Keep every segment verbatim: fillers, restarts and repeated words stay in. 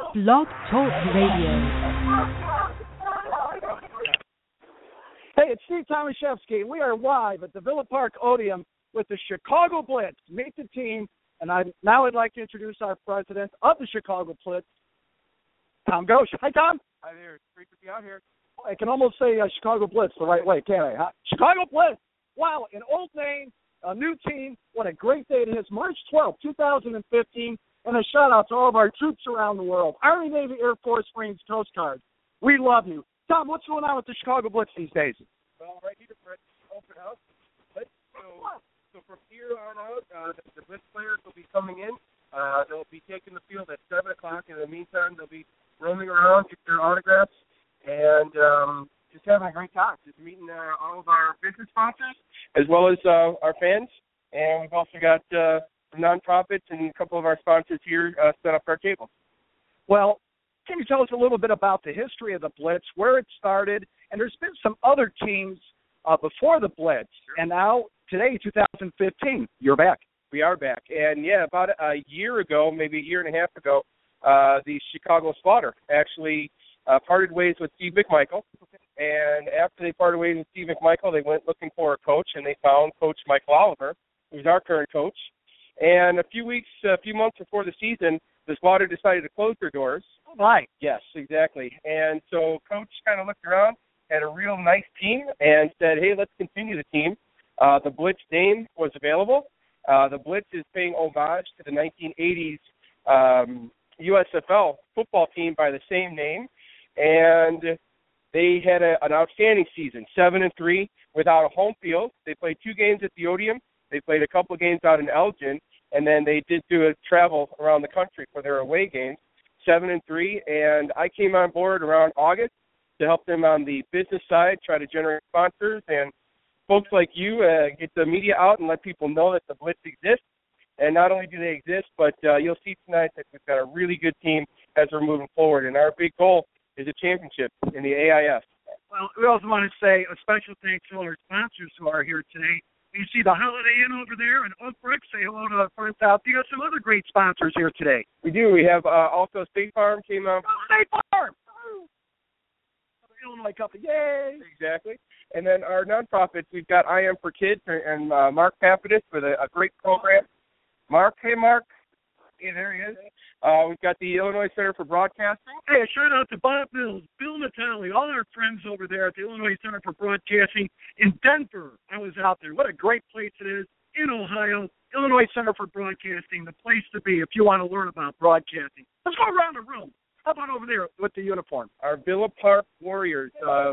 Blog Talk Radio. Hey, it's Steve Tomaszewski. We are live at the Villa Park Odeum with the Chicago Blitz. Meet the team, and I now would like to introduce our president of the Chicago Blitz, Tom Ghosh. Hi, Tom. Hi there. It's great to be out here. I can almost say uh, Chicago Blitz the right way, can't I? Huh? Chicago Blitz. Wow, an old name, a new team. What a great day it is. March twelfth, twenty fifteen. And a shout-out to all of our troops around the world. Army, Navy, Air Force, Marines, Coast Guard. We love you. Tom, what's going on with the Chicago Blitz these days? Well, right here, Fred, open house. So, so from here on out, uh, the, the Blitz players will be coming in. Uh, they'll be taking the field at seven o'clock. In the meantime, they'll be roaming around, getting their autographs, and um, just having a great time. Just meeting uh, all of our business sponsors, as well as uh, our fans. And we've also got uh, nonprofits and a couple of our sponsors here uh, set up our table. Well, can you tell us a little bit about the history of the Blitz, where it started? And there's been some other teams uh, before the Blitz, and now today, two thousand fifteen, you're back. We are back. And, yeah, about a year ago, maybe a year and a half ago, uh, the Chicago Slaughter actually uh, parted ways with Steve McMichael. And after they parted ways with Steve McMichael, they went looking for a coach, and they found Coach Michael Oliver, who's our current coach. And a few weeks, a few months before the season, the Slaughter decided to close their doors. Oh, my. Yes, exactly. And so Coach kind of looked around, had a real nice team, and said, hey, let's continue the team. Uh, the Blitz name was available. Uh, the Blitz is paying homage to the nineteen eighties um, U S F L football team by the same name. And they had a, an outstanding season, seven and three, without a home field. They played two games at the Odeum. They played a couple of games out in Elgin, and then they did do a travel around the country for their away games, seven and three. And I came on board around August to help them on the business side, try to generate sponsors, and folks like you uh, get the media out and let people know that the Blitz exists. And not only do they exist, but uh, you'll see tonight that we've got a really good team as we're moving forward. And our big goal is a championship in the A I F. Well, we also want to say a special thanks to all our sponsors who are here today. You see the Holiday Inn over there in Oak Brook. Say hello to our friends out there. You got some other great sponsors here today. We do. We have uh, also State Farm came out. Oh, State Farm! Oh. Illinois Company. Yay! Exactly. And then our nonprofits, we've got I Am for Kids and uh, Mark Papidis with a, a great program. Mark, hey, Mark. Hey, there he is. Uh, we've got the Illinois Center for Broadcasting. Hey, a shout out to Bob Mills, Bill Natale, all our friends over there at the Illinois Center for Broadcasting in Denver. I was out there. What a great place it is in Ohio. Illinois Center for Broadcasting, the place to be if you want to learn about broadcasting. Let's go around the room. How about over there with the uniform? Our Villa Park Warriors. Uh,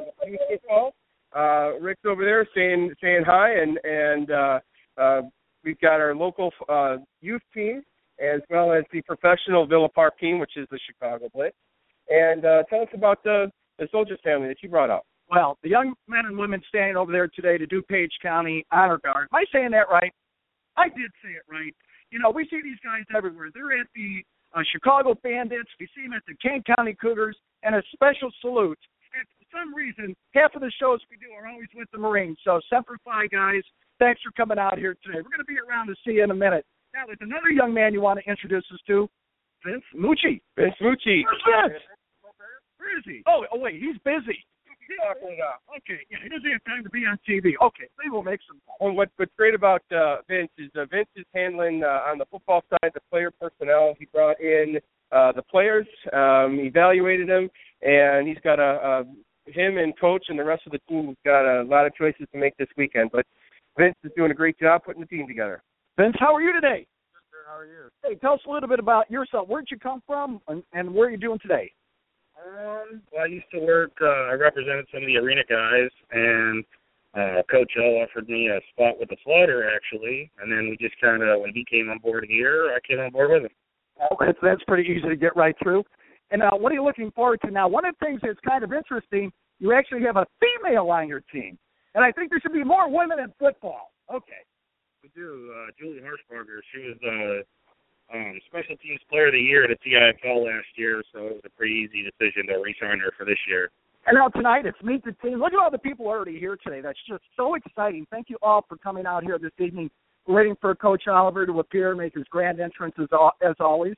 uh, Rick's over there saying saying hi, and and uh, uh, we've got our local uh, youth team, as well as the professional Villa Park team, which is the Chicago Blitz. And uh, tell us about the, the Soldiers family that you brought up. Well, the young men and women standing over there today to DuPage County Honor Guard. Am I saying that right? I did say it right. You know, we see these guys everywhere. They're at the uh, Chicago Bandits. We see them at the Kane County Cougars. And a special salute. And for some reason, half of the shows we do are always with the Marines. So, Semper Fi, guys. Thanks for coming out here today. We're going to be around to see you in a minute. Now, there's another young man you want to introduce us to, Vince Mucci. Vince Mucci. Where's Vince? Where is he? Oh, oh wait, he's busy. Okay, yeah, he doesn't have time to be on T V. Okay, maybe we'll make some. Well, what, what's great about uh, Vince is uh, Vince is handling, uh, on the football side, the player personnel. He brought in uh, the players, um, evaluated them, and he's got a, a him and coach and the rest of the team has got a lot of choices to make this weekend. But Vince is doing a great job putting the team together. Vince, how are you today? Good, sir. How are you? Hey, tell us a little bit about yourself. Where'd you come from, and, and where are you doing today? Um, well, I used to work, uh, I represented some of the arena guys, and uh, Coach L offered me a spot with the Slaughter, actually, and then we just kind of, when he came on board here, I came on board with him. Okay, so that's pretty easy to get right through. And uh, what are you looking forward to now? One of the things that's kind of interesting, you actually have a female on your team, and I think there should be more women in football. Okay. We do. Uh, Julie Harshbarger, she was the um, Special Teams Player of the Year at the T I F L last year, so it was a pretty easy decision to re-sign her for this year. And now tonight, it's Meet the Team. Look at all the people already here today. That's just so exciting. Thank you all for coming out here this evening. We're waiting for Coach Oliver to appear, make his grand entrance as, as always.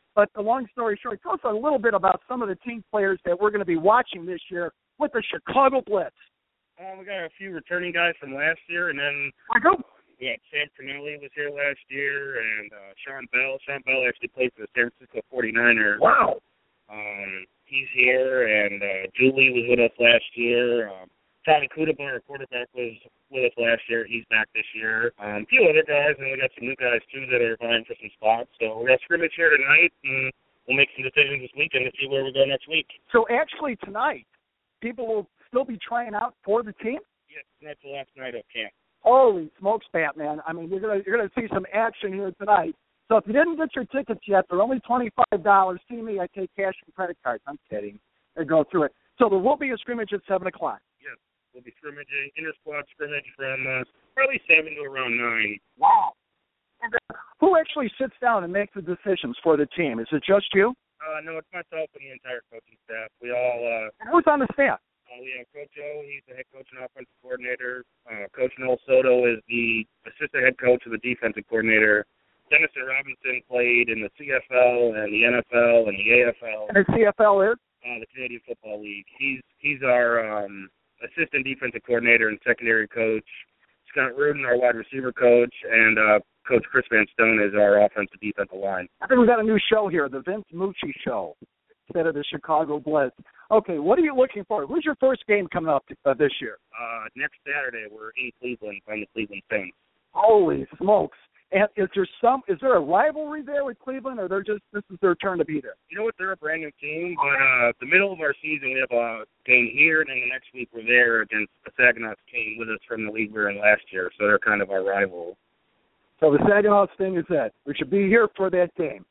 But the long story short, tell us a little bit about some of the team players that we're going to be watching this year with the Chicago Blitz. Um, we got a few returning guys from last year, and then I go. yeah, Sam Pinelli was here last year, and uh, Sean Bell. Sean Bell actually played for the San Francisco forty-niners. Wow. Um, he's here, and uh, Julie was with us last year. Um, Tommy Kudabar, our quarterback, was with us last year. He's back this year. Um, a few other guys, and we got some new guys, too, that are vying for some spots. So we got scrimmage here tonight, and we'll make some decisions this weekend to see where we go next week. So actually tonight, people will still be trying out for the team? Yeah, that's the last night of camp. Holy smokes, Batman. I mean, you're going you're gonna see some action here tonight. So if you didn't get your tickets yet, they're only twenty-five dollars. See me, I take cash and credit cards. I'm kidding. They go through it. So there will be a scrimmage at seven o'clock. Yes, we'll be scrimmaging, inter-squad scrimmage from uh, probably seven to around nine. Wow. And, uh, who actually sits down and makes the decisions for the team? Is it just you? Uh, no, it's myself and the entire coaching staff. We all, uh, And who's on the staff? uh, we have Coach O, he's the head coach and offensive coordinator. Uh, Coach Noel Soto is the assistant head coach and the defensive coordinator. Dennis Robinson played in the C F L and the N F L and the A F L. And the C F L is? Uh, the Canadian Football League. He's he's our um, assistant defensive coordinator and secondary coach. Scott Rudin, our wide receiver coach, and uh, Coach Chris Van Stone is our offensive defensive line. I think we've got a new show here, the Vince Mucci Show, instead of the Chicago Blitz. Okay, what are you looking for? Who's your first game coming up uh, this year? Uh, next Saturday, we're in Cleveland playing the Cleveland Saints. Holy smokes. And is there some? Is there a rivalry there with Cleveland, or they're just this is their turn to be there? You know what? They're a brand new team, but uh, the middle of our season, we have a game here, and then the next week we're there against the Saginaw team with us from the league we were in last year, so they're kind of our rival. So the Saginaw thing is that we should be here for that game.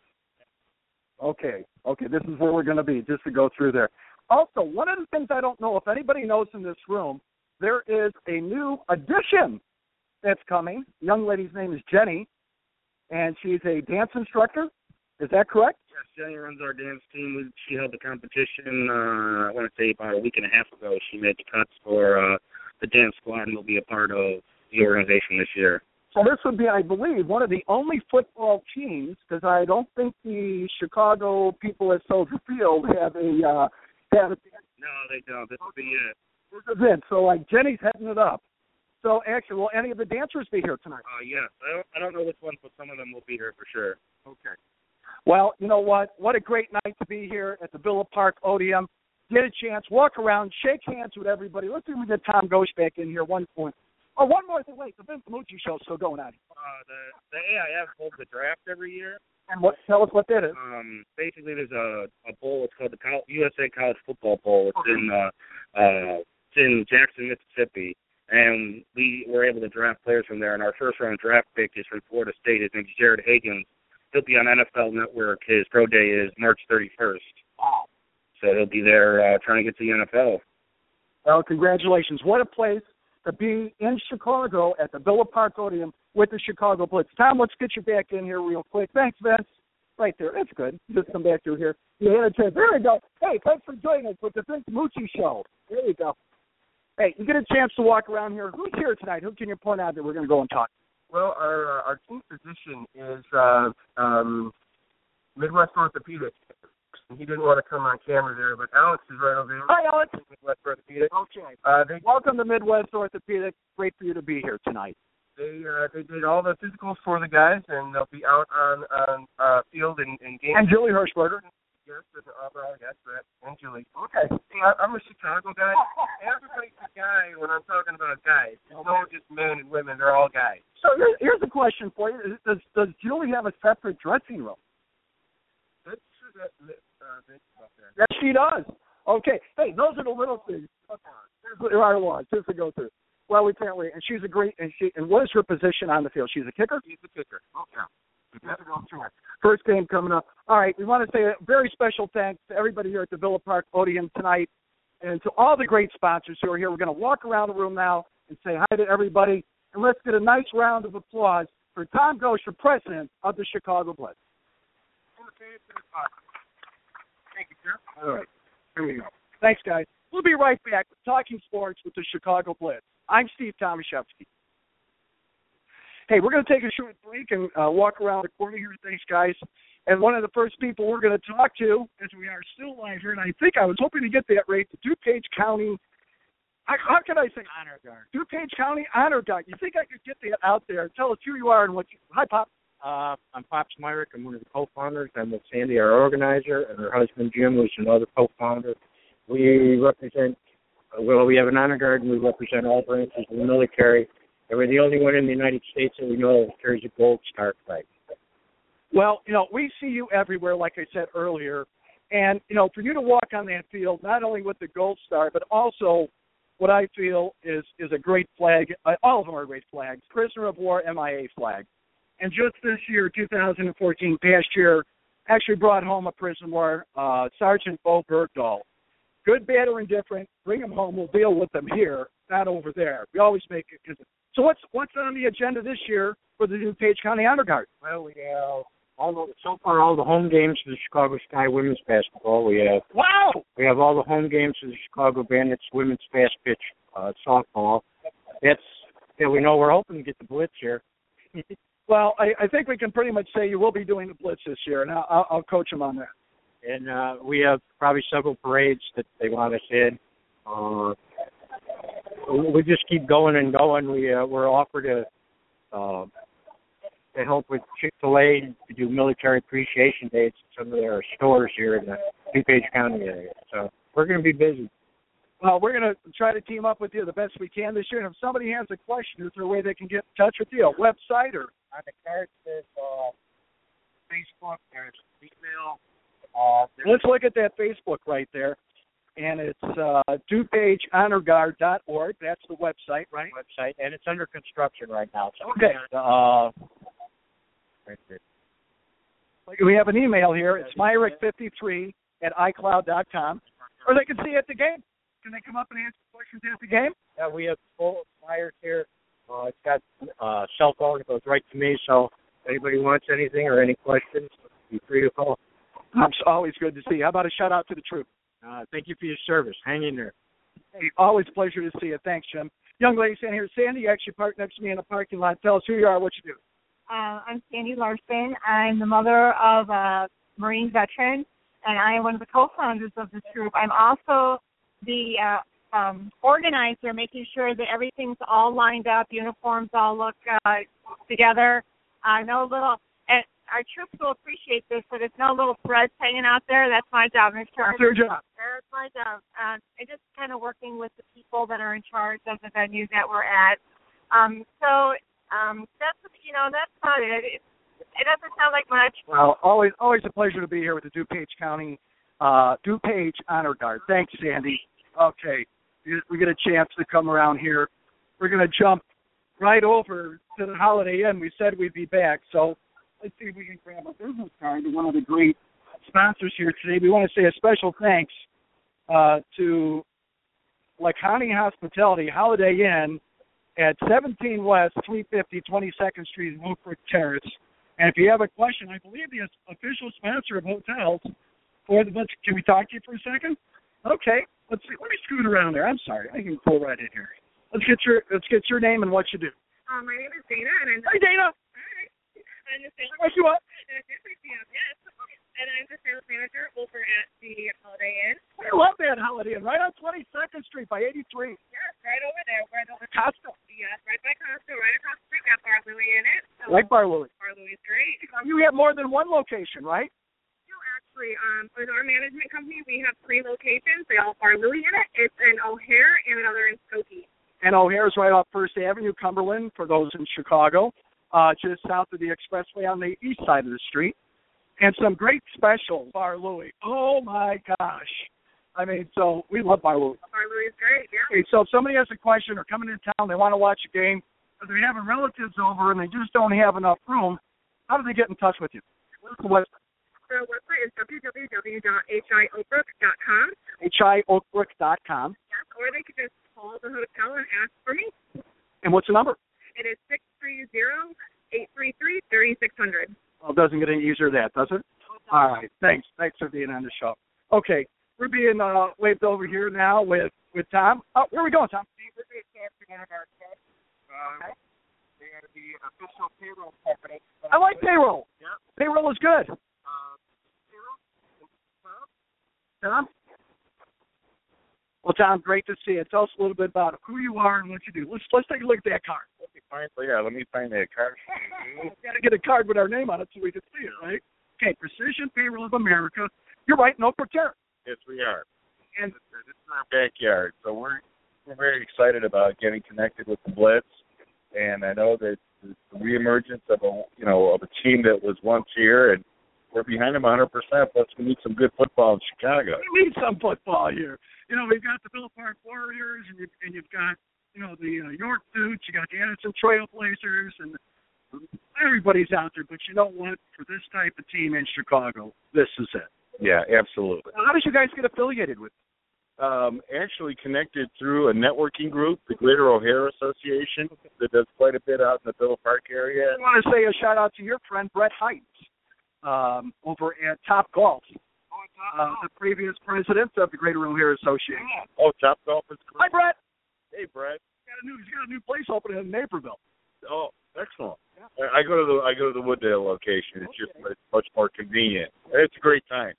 Okay, okay, this is where we're going to be, just to go through there. Also, one of the things I don't know if anybody knows in this room, there is a new addition that's coming. The young lady's name is Jenny, and she's a dance instructor. Is that correct? Yes, Jenny runs our dance team. She held the competition, uh, I want to say about a week and a half ago. She made the cuts for uh, the dance squad and will be a part of the organization this year. So this would be, I believe, one of the only football teams, because I don't think the Chicago people at Soldier Field have a uh, have a No, they don't. This will be it. This is it. So, like, Jenny's heading it up. So, actually, will any of the dancers be here tonight? Uh, yes. I don't, I don't know which ones, but some of them will be here for sure. Okay. Well, you know what? What a great night to be here at the Villa Park Odeum. Get a chance, walk around, shake hands with everybody. Let's see if we get Tom Ghosh back in here one point. Oh, one more thing. Wait, the Vince Mucci Show's still going on. Uh, the, the A I F holds the draft every year. And what? Tell us what that is. Um, basically, there's a, a bowl. It's called the Col- U S A College Football Bowl. It's Okay. in uh, uh, it's in Jackson, Mississippi, and we were able to draft players from there. And our first round draft pick is from Florida State. His name's Jared Higgins. He'll be on N F L Network. His pro day is March thirty-first. Wow. So he'll be there uh, trying to get to the N F L. Well, congratulations. What a place to be in Chicago at the Villa Park Odeum with the Chicago Blitz. Tom, let's get you back in here real quick. Thanks, Vince. Right there. That's good. Just come back through here. You had a chance. There we go. Hey, thanks for joining us with the Vince Mucci Show. There you go. Hey, you get a chance to walk around here. Who's here tonight? Who can you point out that we're going to go and talk? Well, our uh, our team physician is uh, um, Midwest Orthopedic. He didn't want to come on camera there, but Alex is right over there. Hi, Alex. Midwest Orthopedic. Okay. Uh, they Welcome to Midwest Orthopedic. Great for you to be here tonight. they uh, they did all the physicals for the guys, and they'll be out on on uh, field in, in games. And Julie Hirschberger. Yes, and overall, yes, that and Julie. Okay. See, I, I'm a Chicago guy. Everybody's a guy when I'm talking about guys. It's not just men and women; they're all guys. So here's, here's a question for you. Does, does Julie have a separate dressing room? That's true. That, uh, that's about that. Yes, she does. Okay. Hey, those are the little things. There are laws just to go through. Well, we can't wait. And she's a great. And she. And what is her position on the field? She's a kicker. He's the kicker. Oh, yeah. First game coming up. All right, we want to say a very special thanks to everybody here at the Villa Park Odeum tonight and to all the great sponsors who are here. We're going to walk around the room now and say hi to everybody. And let's get a nice round of applause for Tom Ghosh, the president of the Chicago Blitz. Thank you, sir. All right, here we go. Thanks, guys. We'll be right back with Talking Sports with the Chicago Blitz. I'm Steve Tomaszewski. Hey, we're going to take a short break and uh, walk around the corner here. Thanks, guys. And one of the first people we're going to talk to, as we are still live here, and I think I was hoping to get that right, the DuPage County, I, how can I say? Honor Guard. DuPage County Honor Guard. You think I could get that out there? Tell us who you are and what you, hi, Pop. Uh, I'm Pops Myrick. I'm one of the co-founders. I'm with Sandy, our organizer, and her husband, Jim, who's another co-founder. We represent, well, we have an honor guard, and we represent all branches of the military. And we're the only one in the United States that we know that carries a gold star flag. Well, you know, we see you everywhere, like I said earlier. And, you know, for you to walk on that field, not only with the gold star, but also what I feel is, is a great flag. Uh, all of them are great flags. Prisoner of War, M I A flag. And just this year, two thousand fourteen, past year, actually brought home a prisoner of war, uh, Sergeant Bo Bergdahl. Good, bad, or indifferent, bring them home. We'll deal with them here, not over there. We always make it. So what's what's on the agenda this year for the DuPage County Honor Guard? Well, we have all the, so far all the home games for the Chicago Sky women's basketball. We have wow. We have all the home games for the Chicago Bandits women's fast pitch uh, softball. That's yeah. We know we're hoping to get the Blitz here. Well, I, I think we can pretty much say you will be doing the Blitz this year, and I'll, I'll coach them on that. And uh, we have probably several parades that they want us in. Uh, we just keep going and going. We uh, we're offered to uh, to help with Chick-fil-A to do military appreciation days at some of their stores here in the DuPage County area. So we're going to be busy. Well, we're going to try to team up with you the best we can this year. And if somebody has a question, is there a way they can get in touch with you? A website or? On the card says uh, Facebook, there's email. Uh, there's Let's look at that Facebook right there. And it's uh, DuPage Honor Guard dot org. That's the website, right? Website, and it's under construction right now. So okay. Uh, right there. We have an email here. It's myrick fifty-three at i cloud dot com. Or they can see at the game. Can they come up and answer questions at the game? Yeah, we have full flyers here. Uh, it's got uh, cell phone. It goes right to me. So if anybody wants anything or any questions, be free to call. It's always good to see you. How about a shout-out to the troop? Uh, thank you for your service. Hang in there. Hey, always a pleasure to see you. Thanks, Jim. Young lady standing here. Sandy, you actually parked next to me in the parking lot. Tell us who you are, what you do. Uh, I'm Sandy Larson. I'm the mother of a Marine veteran, and I am one of the co-founders of this group. I'm also the uh, um, organizer, making sure that everything's all lined up, uniforms all look uh, together. Uh, no little, and our troops will appreciate this, but there's no little threads hanging out there. That's my job. Make sure That's your job. That's my job. Uh, and just kind of working with the people that are in charge of the venue that we're at. Um, so um, that's, you know, that's about it. it. It doesn't sound like much. Well, always always a pleasure to be here with the DuPage County uh, DuPage Honor Guard. Thanks, Sandy. Okay, we get a chance to come around here. We're going to jump right over to the Holiday Inn. We said we'd be back, so let's see if we can grab a business card to one of the great sponsors here today. We want to say a special thanks uh, to Lacani Hospitality Holiday Inn at seventeen West, three fifty twenty-second Street in Oak Brook Terrace. And if you have a question, I believe the official sponsor of hotels for the let's can we talk to you for a second? Okay. Let's see. Let me scoot around there. I'm sorry. I can pull right in here. Let's get your let's get your name and what you do. Um, my name is Dana, and I'm Hi, Dana. Hi. I'm the sales. What you want? Yes, and I'm the sales manager over at the Holiday Inn. I love that Holiday Inn, right on twenty-second Street by eighty-three. Yes, right over there, right over. Costco. Yes, right by Costco, right across the street. Got Bar Louie in it. So Like Bar Louie. Bar Louie's great. Now, you have more than one location, right? No, actually, um, with our management company, we have three locations. They all have Bar Louie in it. It's in O'Hare and another in Skokie. And O'Hare's right off First Avenue, Cumberland, for those in Chicago, uh, just south of the expressway on the east side of the street. And some great specials, Bar Louie. Oh, my gosh. I mean, so we love Bar Louie. Bar Louie's great, yeah. Okay, so if somebody has a question or coming into town, they want to watch a game, or they're having relatives over and they just don't have enough room, how do they get in touch with you? What's the website? The website is w w w dot h i oak brook dot com. h i oak brook dot com. Yes, or they could just call the hotel and ask for me. And what's the number? It is six three zero, eight three three, three six zero zero. Well, it doesn't get any easier than that, does it? All right. Thanks. Thanks for being on the show. Okay. We're being uh, waved over here now with, with Tom. Oh, where are we going, Tom? We're going to casting out our test. Uh, they are the official payroll company. I like payroll. Yeah. Payroll is good. Tom? Well, Tom, great to see you. Tell us a little bit about who you are and what you do. Let's let's take a look at that card. Okay, fine. So, yeah, let me find that card. Got to get a card with our name on it so we can see it, right? Okay, Precision Payroll of America. You're right, no Proterra. Yes, we are. And this is our backyard, so we're we're very excited about getting connected with the Blitz. And I know that the reemergence of a you know of a team that was once here, and we're behind them one hundred percent. Plus, we need some good football in Chicago. We need some football here. You know, we've got the Villa Park Warriors, and, you, and you've got, you know, the uh, York Dudes, you got the Edison Trailblazers, and everybody's out there. But you know what? For this type of team in Chicago, this is it. Yeah, absolutely. How did you guys get affiliated with it? Um, actually connected through a networking group, the Greater O'Hare Association, that does quite a bit out in the Villa Park area. I want to say a shout-out to your friend, Brett Heights, um, over at Top Golf. Uh, the previous president of the Greater O'Hare Association. Oh, Top Golf is great. Hi, Brett. Hey, Brett. He's got a new, he's got a new place opening in Naperville. Oh, excellent. Yeah. I go to the I go to the Wooddale location. It's okay. Just much more convenient. It's a great time.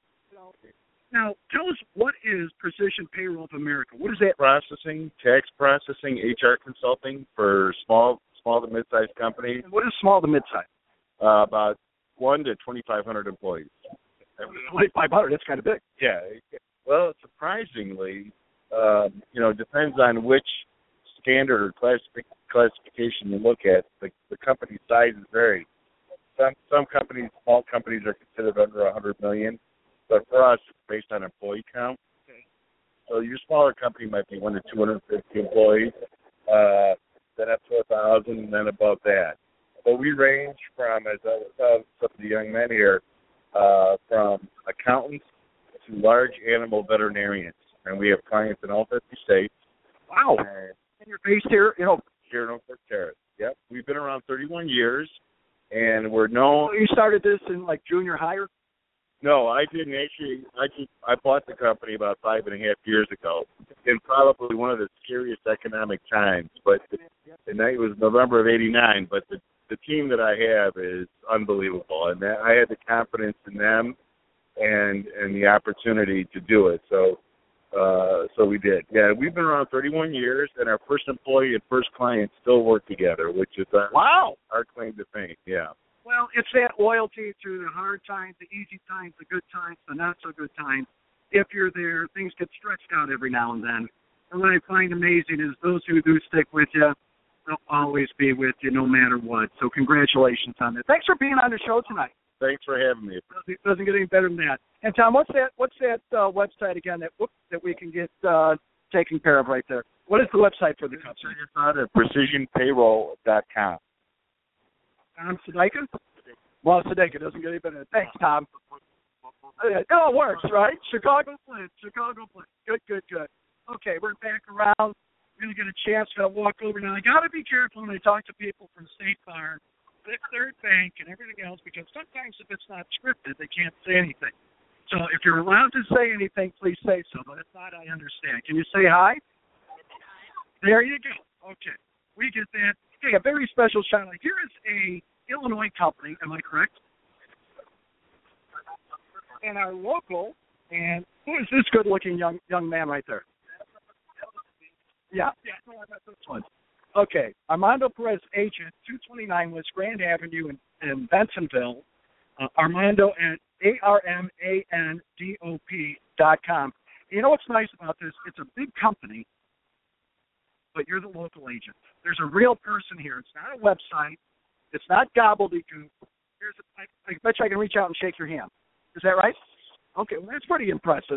Now, tell us, what is Precision Payroll of America? What is that? Processing, tax processing, H R consulting for small small to mid-sized companies. And what is small to mid-sized? Uh, about one to twenty-five hundred employees. twenty-five hundred, that's kind of big. Yeah. Well, surprisingly, um, you know, it depends on which standard or classific, classification you look at. The, the company sizes vary. Some some companies, small companies, are considered under one hundred million, but for us, it's based on employee count. Okay. So your smaller company might be one to two hundred fifty employees, uh, then up to a thousand, and then above that. But we range from, as I was telling some of the young men here, Uh, from accountants to large animal veterinarians, and we have clients in all fifty states. Wow! And, and you're based here, you know, here in Oak Brook Terrace. Yep, we've been around thirty-one years, and we're known. So you started this in like junior high? No, I didn't actually. I just I bought the company about five and a half years ago, in probably one of the scariest economic times. But the, the night was November of eighty-nine. But the The team that I have is unbelievable, and that I had the confidence in them and and the opportunity to do it. So, uh, so we did. Yeah, we've been around thirty-one years, and our first employee and first client still work together, which is our, wow, our claim to fame. Yeah. Well, it's that loyalty through the hard times, the easy times, the good times, the not so good times. If you're there, things get stretched out every now and then. And what I find amazing is those who do stick with you, they'll always be with you no matter what. So congratulations on that. Thanks for being on the show tonight. Thanks for having me. It doesn't get any better than that. And Tom, what's that what's that uh, website again that whoop, that we can get uh, taken care of right there? What is the website for the company? It's on at precision payroll dot com. Tom Sadeka? Well, Sadeka doesn't get any better. Thanks, Tom. It all works, right? Chicago Blitz, Chicago Blitz. Good, good, good. Okay, we're back around. We're going to get a chance to walk over. Now, I got to be careful when I talk to people from State Farm, Fifth Third Bank, and everything else, because sometimes if it's not scripted, they can't say anything. So if you're allowed to say anything, please say so. But if not, I understand. Can you say hi? There you go. Okay. We get that. Hey, a very special shout-out. Here is a Illinois company, am I correct? And our local, and who is this good-looking young young man right there? Yeah, yeah, no, that's this one. Okay, Armando Perez, agent, two twenty-nine West Grand Avenue in, in Bensonville. Uh, Armando at A R M A N D O P dot com. You know what's nice about this? It's a big company, but you're the local agent. There's a real person here. It's not a website. It's not gobbledygook. Here's a, I, I bet you I can reach out and shake your hand. Is that right? Okay, well, that's pretty impressive.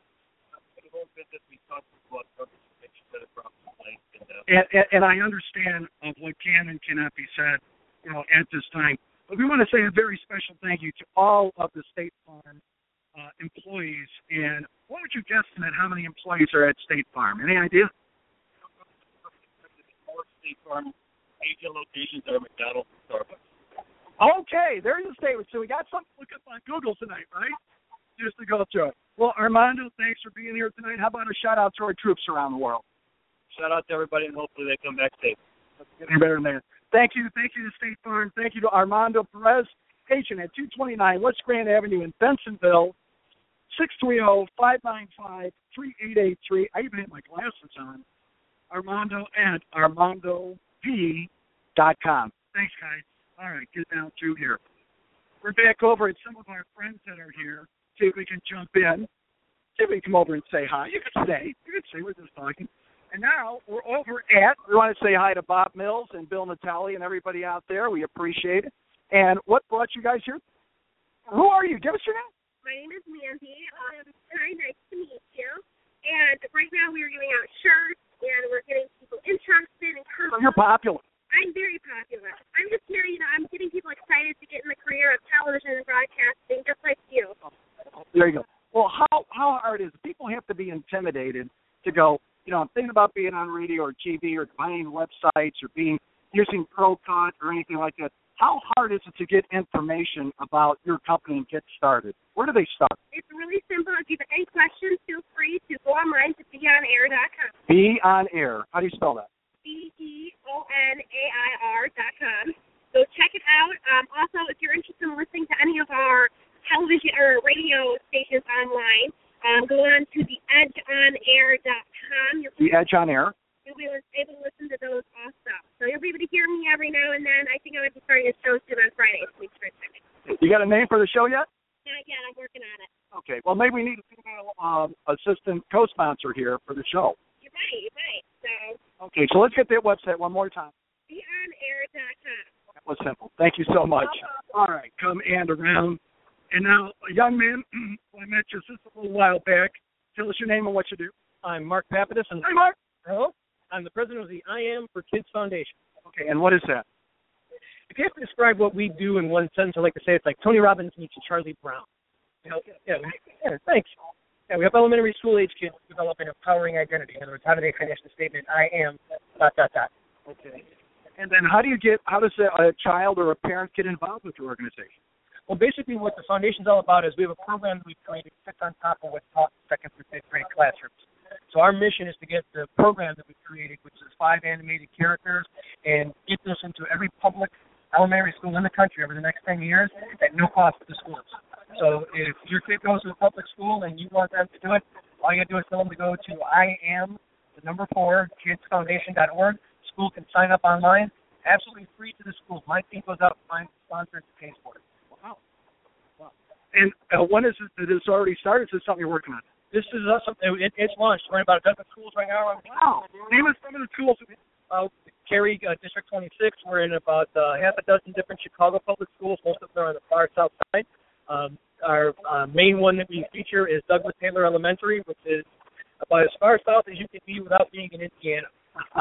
And, and, and I understand of what can and cannot be said, you know, at this time. But we want to say a very special thank you to all of the State Farm uh, employees. And what would you guesstimate how many employees are at State Farm? Any idea? State Farm agent locations are McDonald's and Starbucks. Okay, there's a statement. So we got something to look up on Google tonight, right? Just to go through it. Well, Armando, thanks for being here tonight. How about a shout-out to our troops around the world? Shout out to everybody, and hopefully they come back safe. Getting better than that. Thank you. Thank you to State Farm. Thank you to Armando Perez. Agent at two twenty-nine West Grand Avenue in Bensonville, six three zero, five nine five, three eight eight three. I even have my glasses on. Armando at armando p dot com. Thanks, guys. All right, get down through here. We're back over at some of our friends that are here. See if we can jump in. See if we can come over and say hi. You can stay. You can stay. We're just talking. And now we're over at, we want to say hi to Bob Mills and Bill Natale and everybody out there. We appreciate it. And what brought you guys here? Who are you? Give us your name. My name is Mandy. Um, very nice to meet you. And right now we are giving out shirts, and we're getting people interested in So you're popular. I'm very popular. I'm just here, you know, I'm getting people excited to get in the career of television and broadcasting, just like you. There you go. Well, how how hard is it? People have to be intimidated to go, you know, I'm thinking about being on radio or T V or buying websites or being using ProCut or anything like that. How hard is it to get information about your company and get started? Where do they start? It's really simple. If you have any questions, feel free to go online to be on air dot com. Be on air. How do you spell that? B E O N A I R dot com. So check it out. Um, also, if you're interested in listening to any of our television or radio stations online, um, go on to the edge on air dot com. You'll The Edge on Air. You'll be able to listen to those also. So you'll be able to hear me every now and then. I think I might be starting a show soon on Fridays. Please for a second. You got a name for the show yet? Not yet. I'm working on it. Okay. Well, maybe we need a female um, assistant co-sponsor here for the show. You might. You might. So. Okay. So let's get that website one more time. be on air dot com. That was simple. Thank you so much. All right. Come and around. And now, a young man, I met you just a little while back. Tell us your name and what you do. I'm Mark Papadis, and Hi, Mark. hello. I'm the president of the I Am for Kids Foundation. Okay. And what is that? If you have to describe what we do in one sentence, I like to say it's like Tony Robbins meets Charlie Brown. You know, yeah, we, yeah, thanks. Yeah, we help elementary school age kids develop an empowering identity. In other words, how do they finish the statement, I am, dot, dot, dot. Okay. And then how do you get, how does a, a child or a parent get involved with your organization? Well, basically what the foundation's all about is we have a program that we've created that sits on top of what's taught in second through fifth grade classrooms. So our mission is to get the program that we've created, which is five animated characters, and get this into every public elementary school in the country over the next ten years at no cost to the schools. So if your kid goes to a public school and you want them to do it, all you got to do is tell them to go to I am, the number four, kids foundation dot org. School can sign up online, absolutely free to the school. My team goes out and finds a sponsor and pays for it. Wow. Wow. And uh, when is it that it's already started? Is this something you're working on? This is uh, something, it, it's launched. We're in about a dozen schools right now. Wow. Name us some of the schools. Uh, Cary, uh, District twenty-six. We're in about uh, half a dozen different Chicago public schools. Most of them are on the far south side. Um, our uh, main one that we feature is Douglas Taylor Elementary, which is about as far south as you can be without being in Indiana.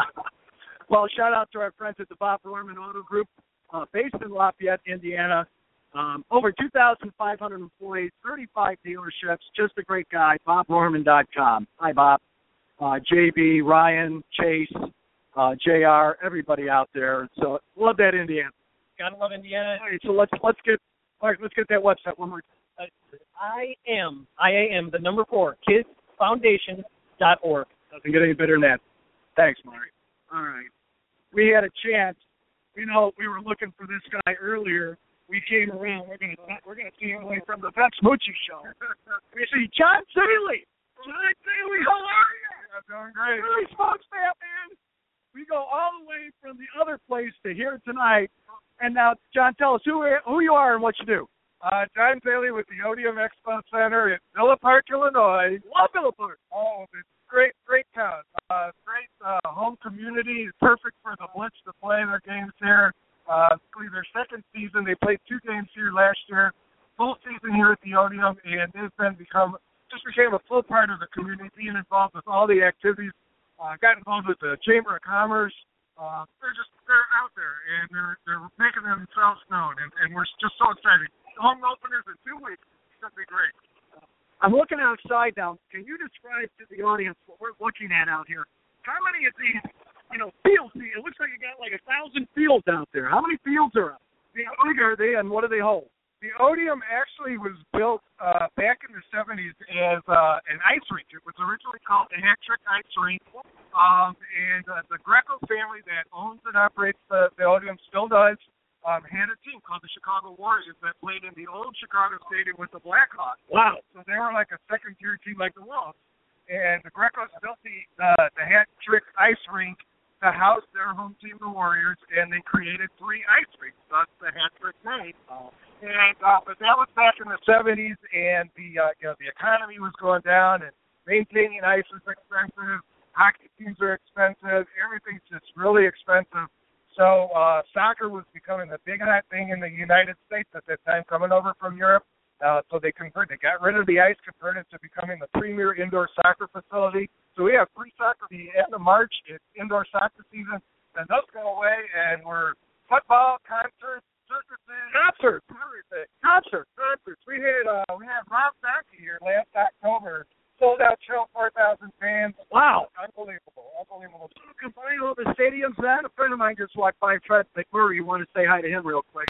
Well, shout out to our friends at the Bob Rorman Auto Group, uh, based in Lafayette, Indiana. Um, over two thousand five hundred employees, thirty-five dealerships, just a great guy, bob rorman dot com. Hi, Bob. Uh, J B, Ryan, Chase, uh, J R, everybody out there. So love that Indiana. Gotta love Indiana. All right, so let's let's get all right, let's get that website one more time. Uh, I am, I am the number four, kids foundation dot org. Doesn't get any better than that. Thanks, Mark. All right. We had a chance. You know, we were looking for this guy earlier. We came around. We're gonna we're gonna see him away from the Vex Mucci show. We see John Daly. John Daly, how are you? I'm doing great. Holy smokes, man! We go all the way from the other place to here tonight. And now, John, tell us who who you are and what you do. Uh, John Daly with the Odeum Expo Center in Villa Park, Illinois. Love Villa Park. Oh, it's great, great town. Uh, great uh, home community. It's perfect for the Blitz to play their games here. Uh, it's their second season. They played two games here last year. Full season here at the Odeum, and they've been become just became a full part of the community, being involved with all the activities. Uh, got involved with the Chamber of Commerce. Uh, they're just they're out there, and they're they're making themselves known, and, and we're just so excited. Home openers in two weeks. It's gonna be great. I'm looking outside now. Can you describe to the audience what we're looking at out here? How many of these, you know, fields? It looks like you got like a thousand fields out there. How many fields are up? How big are they, and what do they hold? The Odeum actually was built uh, back in the seventies as uh, an ice rink. It was originally called the Hat Trick Ice Rink, um, and uh, the Greco family that owns and operates the, the Odeum still does. um, had a team called the Chicago Warriors that played in the old Chicago Stadium with the Blackhawks. Wow. So they were like a second-tier team like the Wolves. And the Grecos built the, uh, the Hat Trick Ice Rink to house their home team, the Warriors, and they created three ice rinks. That's the Hat Trick name. Oh. And uh, but that was back in the seventies, and the uh, you know the economy was going down, and maintaining ice was expensive. Hockey teams are expensive. Everything's just really expensive. So uh, soccer was becoming the big hot thing in the United States at that time, coming over from Europe. Uh, so they converted, they got rid of the ice, converted to becoming the premier indoor soccer facility. So we have free soccer at the end of March. It's indoor soccer season. Then those go away, and we're football, concerts, circuses, Concerts. everything. Concerts. Concerts. We had uh, we had Rob Donkey here last October. Sold out show, four thousand fans. Wow. Unbelievable. Unbelievable. You can buy all the stadiums then. A friend of mine just walked by, Fred McMurray. You want to say hi to him real quick.